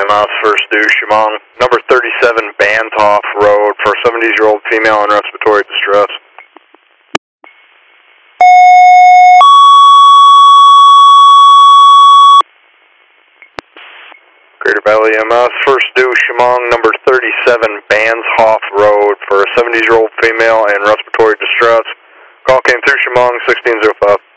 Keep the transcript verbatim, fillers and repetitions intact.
M S, first due, Chemung, number thirty-seven, Bantoff Road, for a seventy-year-old female in respiratory distress. Greater Valley M S, first due, Chemung, number thirty-seven, Bantoff Road, for a seventy-year-old female in respiratory distress. Call came through Chemung, sixteen oh five.